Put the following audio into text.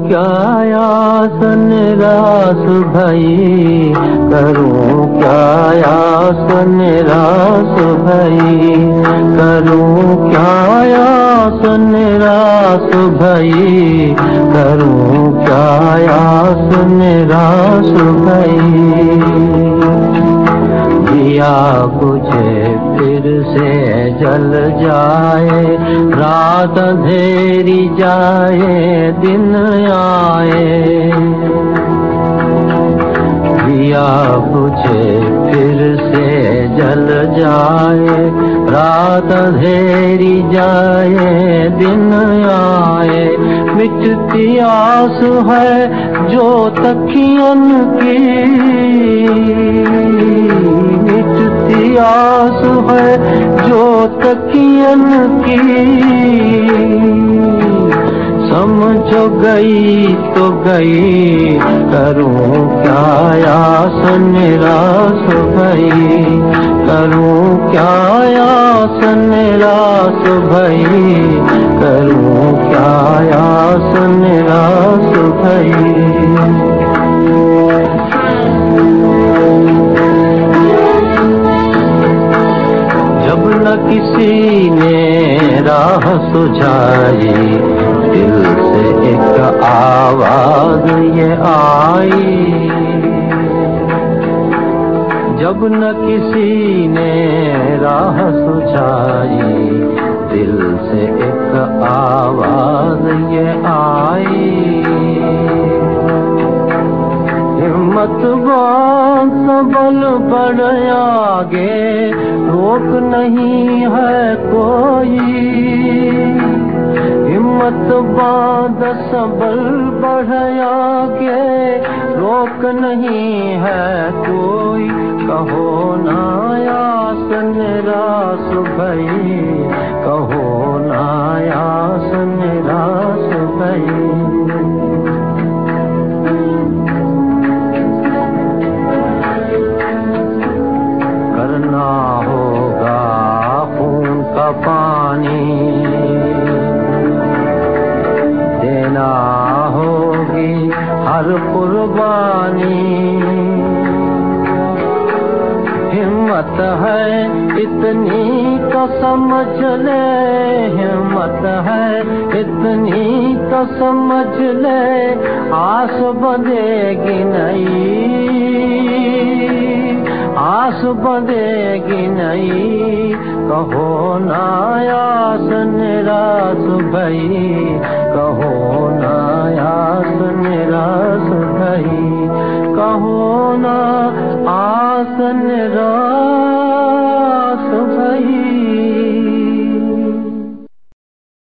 क्या आस निराश भई, करूं क्या आस निराश भई, करूं क्या आस निराश भई, करूं क्या आस निराश भई। दिया बुझे फिर से जल जाए, रात अंधेरी जाए दिन आए। दिया बुझे फिर से जल जाए, रात अंधेरी जाए दिन आए। मिटती आस है जो तकियन की, मिटती आस है जो तकियन की। समझो गई तो गई, करूं क्या आस निराश भई, करूं क्या आस निराश भई, करूं क्या आस निराश भई। जब न किसी ने राह सुझाई, दिल से एक आवाज ये आई। जब न किसी ने राह सुझाई, दिल से एक आवाज ये आई। हिम्मत बांध सबल बढ़ आगे, रोक नहीं है कोई। हिम्मत बांध सबल बढ़ आगे, रोक नहीं है कोई। कहो ना आस निराश भई, कहो ना आस निराश भई। करना होगा खून का पानी, देना होगी हर कुर्बानी। हिम्मत है इतनी तो समझ ले, हिम्मत है इतनी तो समझ ले, आस बंधेगी नहीं, आस बंधेगी नहीं। कहो ना आस निराश भई, कहो ना आस निराश भई, कहो ना आस निराश